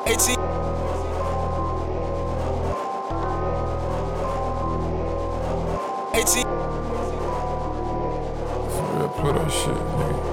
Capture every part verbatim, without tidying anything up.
eighteen. eighteen. For real, Pluto shit, nigga.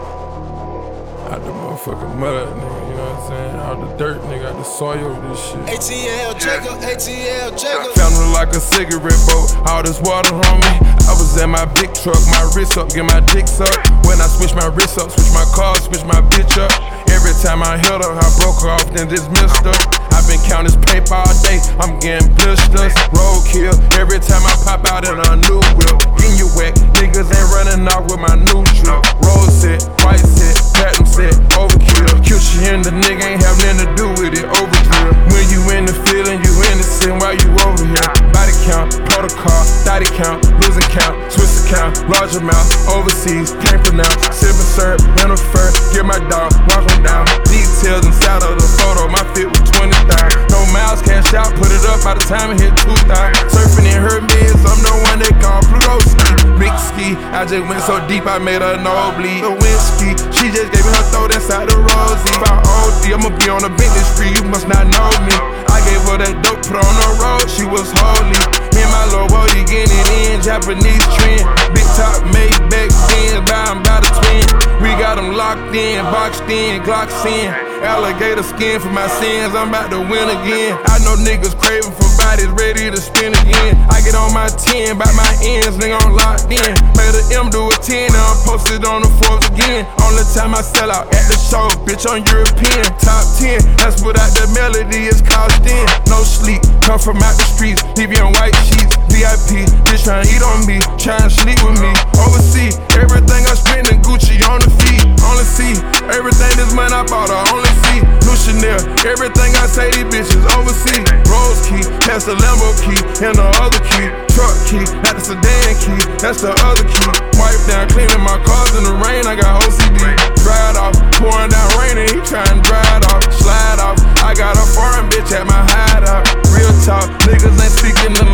Out the motherfucking mud, nigga, you know what I'm saying? Out the dirt, nigga, out the soil, this shit. A T L Jacob, A T L Jacob. Found her like a cigarette boat, all this water on me. I was at my big truck, my wrist up, get my dicks up. When I switch my wrist up, switch my car, switch my bitch up. Every time I held her, I broke her off, then dismissed her. I've been counting this paper all day, I'm getting blisters. Roadkill, every time I pop out in a new whip. Getting you wet, niggas ain't running off with my new trip. Roll set, white set, platinum set, overkill. Cute shit and the nigga ain't have nothing to do with it, overdrill. When you in the feeling, you innocent while you over here. Body count, protocol, thotty count, losing count, Swiss account, large amount, overseas, can't pronounce. Sipping syrup, rental fur, get my dog, walk him down. Details inside of the photo, my fit was twenty thousand. No miles, cash out, put it up by the time it hit two thousand. Surfing in her meds, I'm the one they call Pluto ski. Big ski, I just went so deep, I made her nosebleed. The wind ski, she just gave me her throat inside the rosy. If I O D, I'ma be on the Bentley street, you must not know me. I gave her that dope, put on the road, she was holy. Me and my little boy, you getting it in, Japanese trend. Big top, made back then, buy 'em by the twin. We got them locked in, boxed in, Glocks in. Alligator skin for my sins, I'm about to win again. I know niggas craving for bodies, ready to spin again. I get on my ten, by my ends, nigga, I'm locked in. Made a M do a ten, now I'm posted on the fourth again. Only time I sell out at the show, bitch, on European. Top ten, that's without the melody, it's cost in. No sleep, come from out the streets, leave you in white sheets. V I P, bitch tryna eat on me, tryna sleep with me. Overseas, everything I spend in Gucci on the feet. Only see, everything this month I bought, I only see. New Chanel, everything I say, these bitches overseas. Rose key, that's the Lambo key, and the other key. Truck key, not the sedan key, that's the other key. Wipe down, cleaning my cars in the rain, I got O C D. Dry it off, pouring down rain and he trying to dry it off. Slide off, I got a foreign bitch at my hideout. Real talk, niggas ain't speaking the